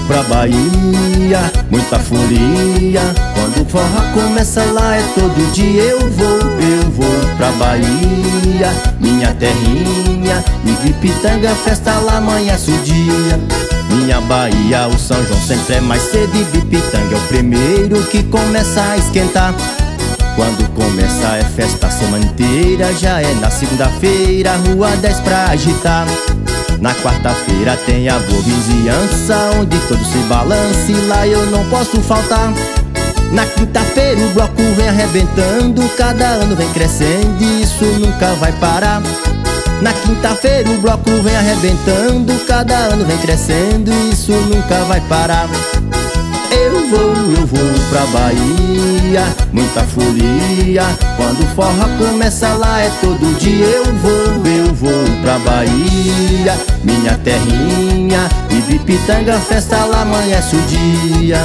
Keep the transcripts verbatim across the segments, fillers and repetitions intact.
pra Bahia, muita folia. Quando o forró começa lá é todo dia. Eu vou, eu vou pra Bahia, minha terrinha. Ibipitanga, festa lá amanhece o dia. Minha Bahia, o São João sempre é mais cedo. Ibipitanga é o primeiro que começa a esquentar. Quando começa é festa a semana inteira. Já é na segunda-feira, Rua dez pra agitar. Na quarta-feira tem a boa vizinhança, onde todo se balança e lá eu não posso faltar. Na quinta-feira o bloco vem arrebentando, cada ano vem crescendo e isso nunca vai parar. Na quinta-feira o bloco vem arrebentando, cada ano vem crescendo e isso nunca vai parar. Eu vou, eu vou pra Bahia, muita folia. Quando o forró começa lá é todo dia. Eu vou, eu vou pra Bahia, minha terrinha. Ibipitanga, festa lá amanhece o dia.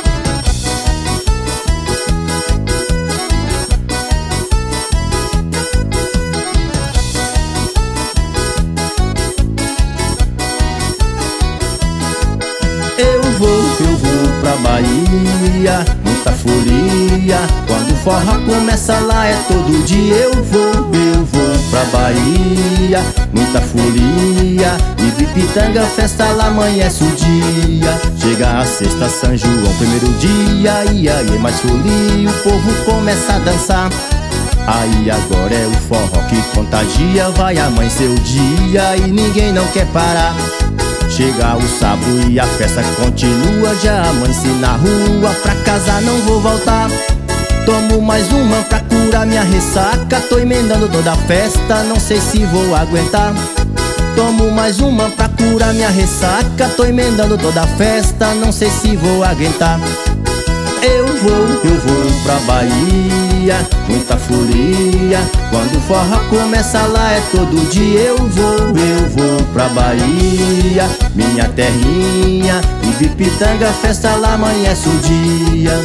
Eu vou, eu vou pra Bahia, muita folia. Quando o forró começa lá é todo dia. Eu vou, eu vou pra Bahia, muita folia. Ibipitanga, festa lá amanhece o dia. Chega a sexta, São João, primeiro dia. E aí é mais folia, o povo começa a dançar. Aí agora é o forró que contagia. Vai amanhecer o dia e ninguém não quer parar. Chega o sábado e a festa continua. Já amanheci na rua, pra casa não vou voltar. Tomo mais uma pra curar minha ressaca. Tô emendando toda a festa, não sei se vou aguentar. Tomo mais uma pra curar minha ressaca. Tô emendando toda a festa, não sei se vou aguentar. Eu vou, eu vou pra Bahia, muita folia. Quando o forró começa lá é todo dia. Eu vou, eu vou pra Bahia, minha terrinha. Ibipitanga, festa lá amanhece o dia.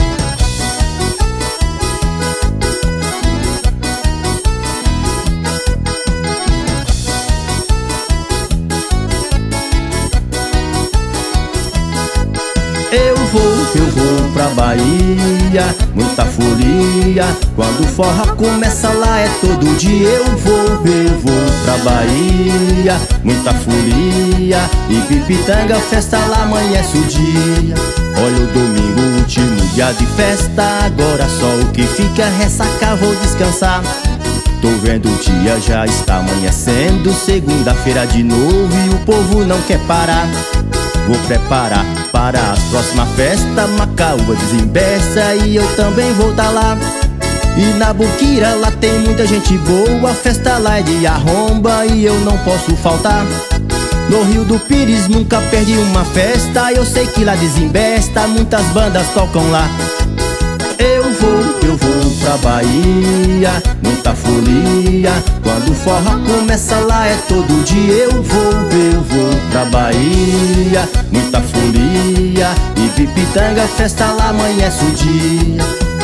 Eu vou, eu vou pra Bahia, muita folia. Quando o forró começa lá é todo dia. Eu vou, eu vou pra Bahia, muita folia. Ibipitanga, festa lá amanhece o dia. Olha o domingo, último dia de festa. Agora só o que fica é ressaca, vou descansar. Tô vendo o dia, já está amanhecendo. Segunda-feira de novo e o povo não quer parar. Vou preparar para as próximas festas. Macaúba desembeça e eu também vou tá lá. E na Buquira lá tem muita gente boa. A festa lá é de arromba e eu não posso faltar. No Rio do Pires nunca perdi uma festa. Eu sei que lá desembesta, muitas bandas tocam lá. Eu vou, eu vou pra Bahia, muita folia. Quando o forró começa lá é todo dia. Eu vou, eu vou pra Bahia, muita folia. Ibipitanga, festa lá amanhece o dia.